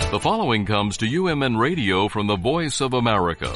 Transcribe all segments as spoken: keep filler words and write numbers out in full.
The following comes to U M N Radio from the Voice of America.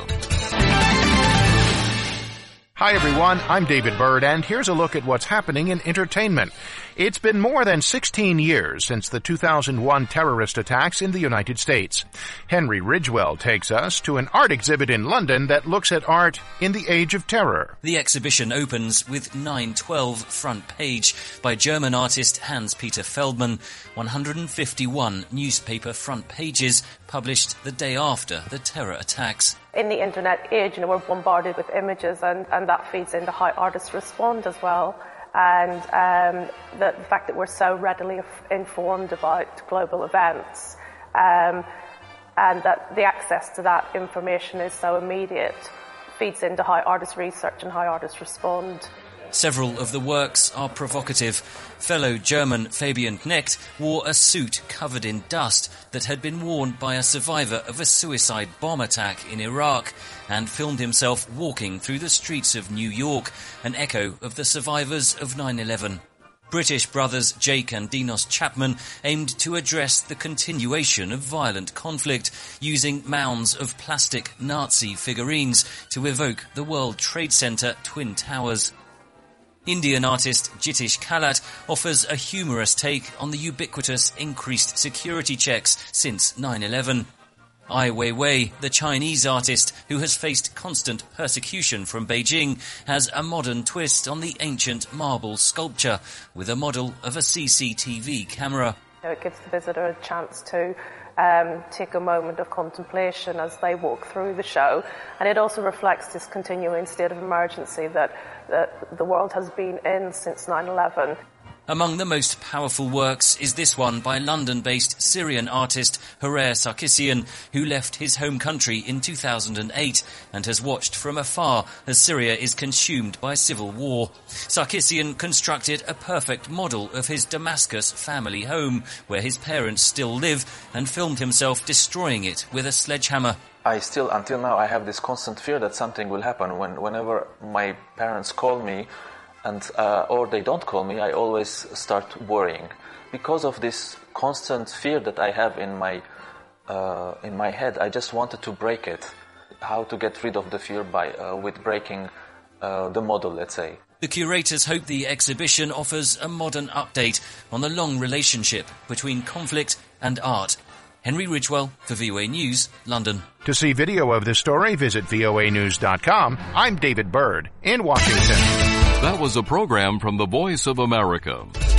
Hi everyone, I'm David Byrd, and here's a look at what's happening in entertainment. It's been more than sixteen years since the two thousand one terrorist attacks in the United States. Henry Ridgwell takes us to an art exhibit in London that looks at art in the age of terror. The exhibition opens with nine twelve front page by German artist Hans-Peter Feldman, one hundred fifty-one newspaper front pages published the day after the terror attacks. In the internet age, you know, we're bombarded with images, and, and that feeds into how artists respond as well. And um, the, the fact that we're so readily informed about global events, um, and that the access to that information is so immediate, feeds into how artists research and how artists respond. Several of the works are provocative. Fellow German Fabian Knecht wore a suit covered in dust that had been worn by a survivor of a suicide bomb attack in Iraq, and filmed himself walking through the streets of New York, an echo of the survivors of nine eleven. British brothers Jake and Dinos Chapman aimed to address the continuation of violent conflict, using mounds of plastic Nazi figurines to evoke the World Trade Center Twin Towers. Indian artist Jitish Kalat offers a humorous take on the ubiquitous increased security checks since nine eleven. Ai Weiwei, the Chinese artist who has faced constant persecution from Beijing, has a modern twist on the ancient marble sculpture with a model of a C C T V camera. It gives the visitor a chance to um, take a moment of contemplation as they walk through the show, and it also reflects this continuing state of emergency that, that the world has been in since nine eleven. Among the most powerful works is this one by London-based Syrian artist Harer Sarkissian, who left his home country in two thousand eight and has watched from afar as Syria is consumed by civil war. Sarkissian constructed a perfect model of his Damascus family home, where his parents still live, and filmed himself destroying it with a sledgehammer. I still, until now, I have this constant fear that something will happen. When, whenever my parents call me, and uh, or they don't call me, I always start worrying because of this constant fear that I have in my uh, in my head. I just wanted to break it. How to get rid of the fear by uh, with breaking uh, the model, let's say. The curators hope the exhibition offers a modern update on the long relationship between conflict and art. Henry Ridgwell for V O A News, London. To see video of this story, visit V O A news dot com. I'm David Byrd in Washington. That was a program from the Voice of America.